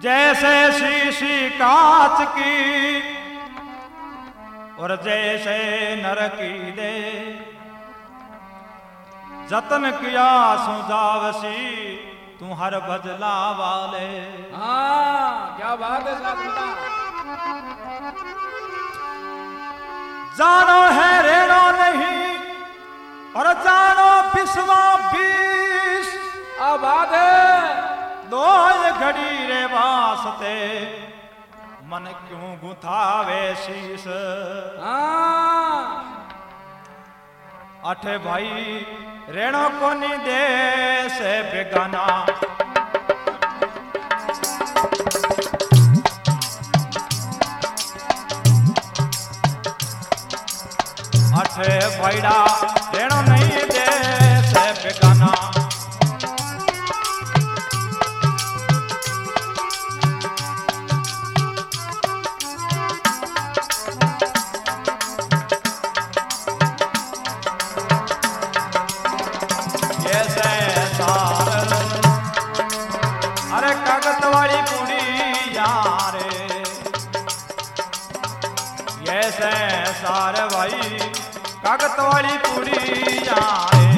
जैसे शीशी कांच की और जैसे नर की दे, जतन किया सुझावसी तू हर बदला वाले। हाँ क्या बात है साहब। जानो है रेणो नहीं और जानो विश्वा बीस। बात है दो घड़ी रे वास्ते मन क्यों गुथावे शीस। अठे भाई रेणो कोनी दे से बेगाना, अठे भाईड़ा रेणो नहीं दे से बेगाना। सारे भाई कागत वाली पूरी यारे,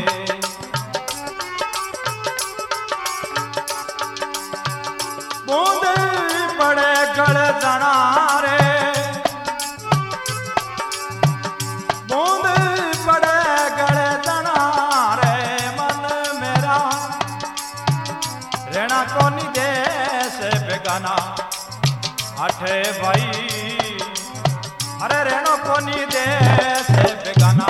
बूंद पड़े गल जना रे, बूंद पड़े गल जना रे। मन मेरा रेणा कोनी दे से बेगाना। अठे भाई अरे रेणो कोनी दे से बेगाना।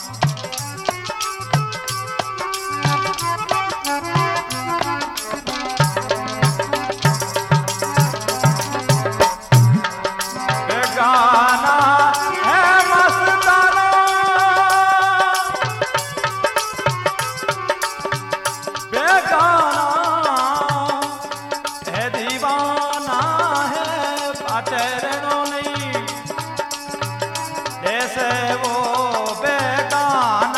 बेगाना है मस्ताना, बेगाना है दीवाना है। बाटे रेणो नहीं जैसे वो बेगाना।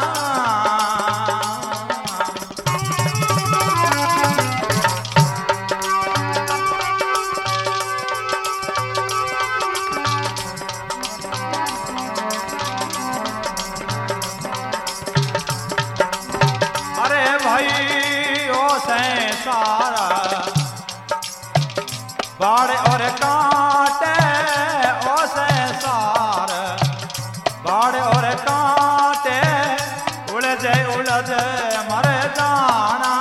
अरे भाई ओ संसारा बाड़े और कांटे, ओ संसार बाड़ और कांटे उलझे उलझे मर जाना।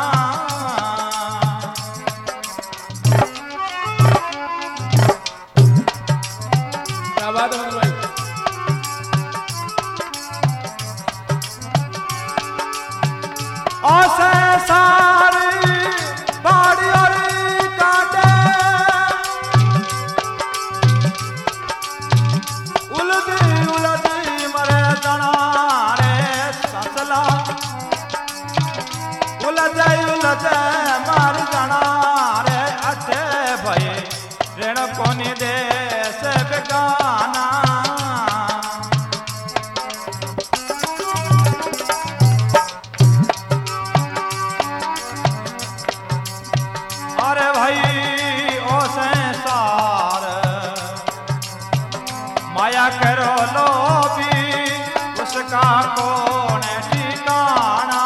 क्या बात है भाई। ओ संसार बाड़ और कांटे उलझी उलझी मर जाना रे। ससला उलझे उलझे मर जाना रे। अठे भाई रेण कोनी दे से बेगाना। अरे भाई ओ संसार माया करो लोभी उसका कौन ठिकाना।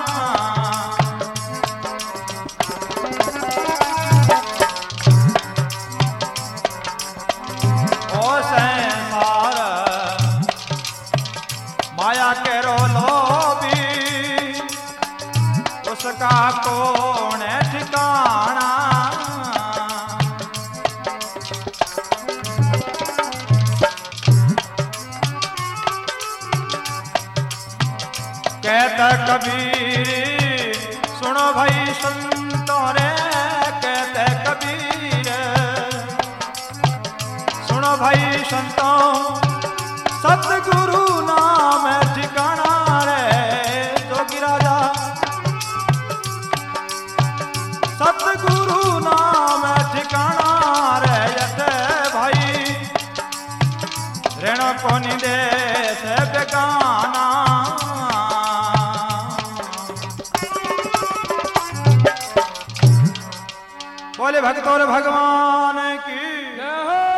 ओ संसार माया करो लोभी उसका कौन ठिकाना। कहता कबीर सुनो भाई संतों रे, कहते कबीर सुनो भाई संतों, सतगुरु नाम ठिकाना रे। जोगी राजा सतगुरु नाम ठिकाना रे। यते भाई ऋण कोनी दे से बेगाना। बोले भक्तों भगवान की जय हो